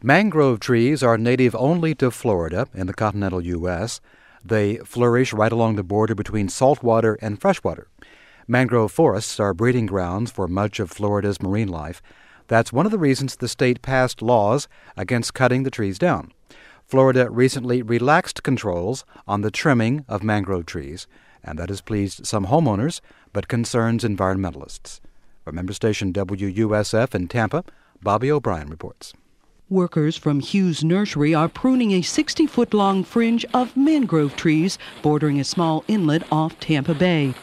Mangrove trees are native only to Florida in the continental U.S. They flourish right along the border between saltwater and freshwater. Mangrove forests are breeding grounds for much of Florida's marine life. That's one of the reasons the state passed laws against cutting the trees down. Florida recently relaxed controls on the trimming of mangrove trees, and that has pleased some homeowners but concerns environmentalists. From member station WUSF in Tampa, Bobby O'Brien reports. Workers from Hughes Nursery are pruning a 60-foot-long fringe of mangrove trees bordering a small inlet off Tampa Bay.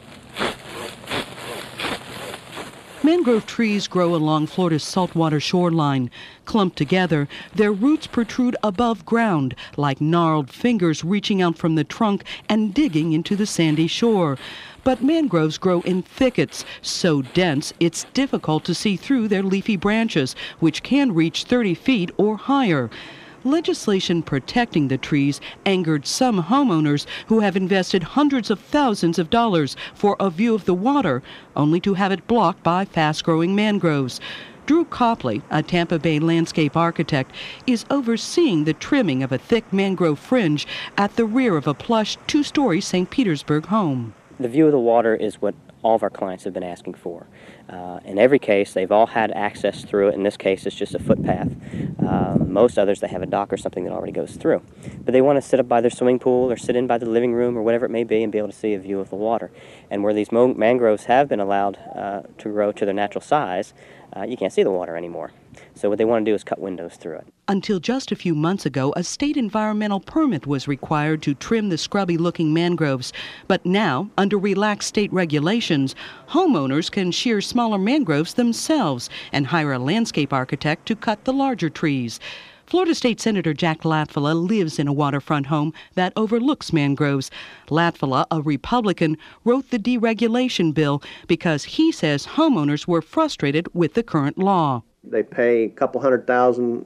Mangrove trees grow along Florida's saltwater shoreline. Clumped together, their roots protrude above ground like gnarled fingers reaching out from the trunk and digging into the sandy shore. But mangroves grow in thickets, so dense it's difficult to see through their leafy branches, which can reach 30 feet or higher. Legislation protecting the trees angered some homeowners who have invested hundreds of thousands of dollars for a view of the water, only to have it blocked by fast-growing mangroves. Drew Copley, a Tampa Bay landscape architect, is overseeing the trimming of a thick mangrove fringe at the rear of a plush two-story St. Petersburg home. The view of the water is what all of our clients have been asking for. In every case, they've all had access through it. In this case, it's just a footpath. Most others, they have a dock or something that already goes through. But they want to sit up by their swimming pool or sit in by the living room or whatever it may be and be able to see a view of the water. And where these mangroves have been allowed to grow to their natural size, you can't see the water anymore. So what they want to do is cut windows through it. Until just a few months ago, a state environmental permit was required to trim the scrubby-looking mangroves. But now, under relaxed state regulations, homeowners can shear smaller mangroves themselves and hire a landscape architect to cut the larger trees. Florida State Senator Jack Latvala lives in a waterfront home that overlooks mangroves. Latvala, a Republican, wrote the deregulation bill because he says homeowners were frustrated with the current law. They pay a couple $100,000,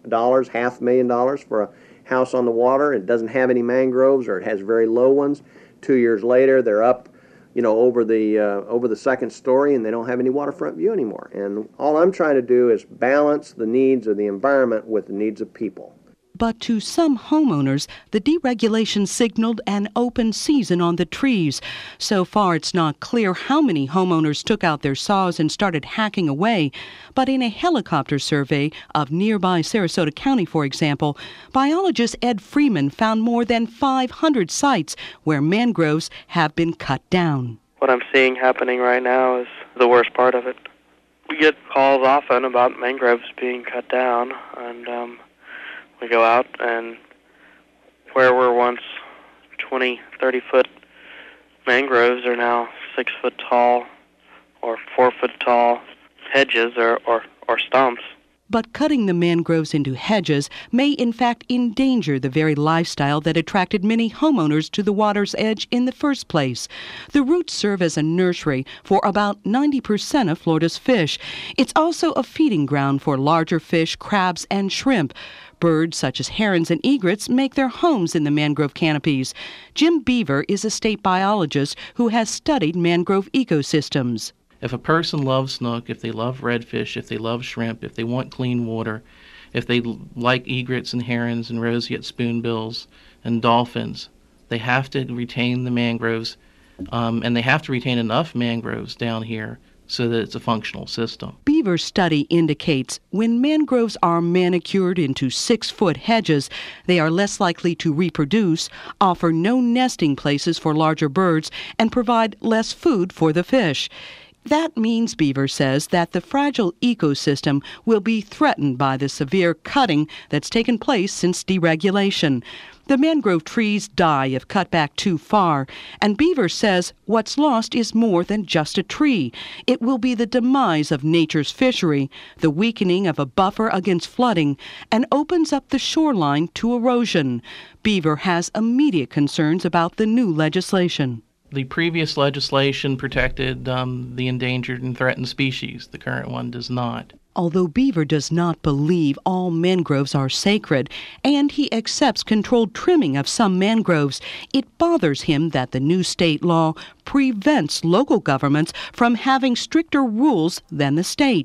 $500,000 for a house on the water. It doesn't have any mangroves or it has very low ones. 2 years later, they're up, over the second story, and they don't have any waterfront view anymore. And all I'm trying to do is balance the needs of the environment with the needs of people. But to some homeowners, the deregulation signaled an open season on the trees. So far, it's not clear how many homeowners took out their saws and started hacking away. But in a helicopter survey of nearby Sarasota County, for example, biologist Ed Freeman found more than 500 sites where mangroves have been cut down. What I'm seeing happening right now is the worst part of it. We get calls often about mangroves being cut down, and we go out, and where were once 20, 30-foot mangroves are now 6-foot tall or 4-foot tall hedges or stumps. But cutting the mangroves into hedges may in fact endanger the very lifestyle that attracted many homeowners to the water's edge in the first place. The roots serve as a nursery for about 90% of Florida's fish. It's also a feeding ground for larger fish, crabs, and shrimp. Birds such as herons and egrets make their homes in the mangrove canopies. Jim Beaver is a state biologist who has studied mangrove ecosystems. If a person loves snook, if they love redfish, if they love shrimp, if they want clean water, if they like egrets and herons and roseate spoonbills and dolphins, they have to retain the mangroves, and they have to retain enough mangroves down here so that it's a functional system. Beaver's study indicates when mangroves are manicured into 6-foot hedges, they are less likely to reproduce, offer no nesting places for larger birds, and provide less food for the fish. That means, Beaver says, that the fragile ecosystem will be threatened by the severe cutting that's taken place since deregulation. The mangrove trees die if cut back too far, and Beaver says what's lost is more than just a tree. It will be the demise of nature's fishery, the weakening of a buffer against flooding, and opens up the shoreline to erosion. Beaver has immediate concerns about the new legislation. The previous legislation protected the endangered and threatened species. The current one does not. Although Beaver does not believe all mangroves are sacred, and he accepts controlled trimming of some mangroves, it bothers him that the new state law prevents local governments from having stricter rules than the state.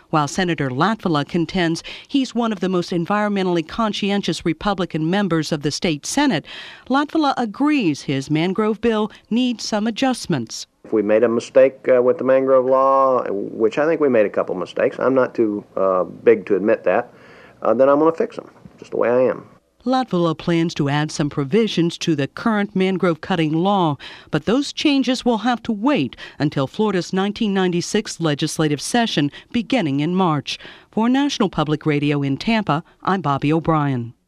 While Senator Latvala contends he's one of the most environmentally conscientious Republican members of the state Senate, Latvala agrees his mangrove bill needs some adjustments. If we made a mistake with the mangrove law, which I think we made a couple mistakes, I'm not too big to admit that, then I'm going to fix them, just the way I am. Latvala plans to add some provisions to the current mangrove cutting law, but those changes will have to wait until Florida's 1996 legislative session beginning in March. For National Public Radio in Tampa, I'm Bobby O'Brien.